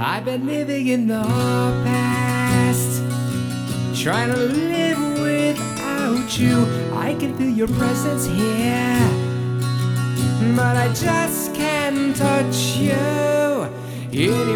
I've been living in the past, trying to live without you. I can feel your presence here, but I just can't touch you.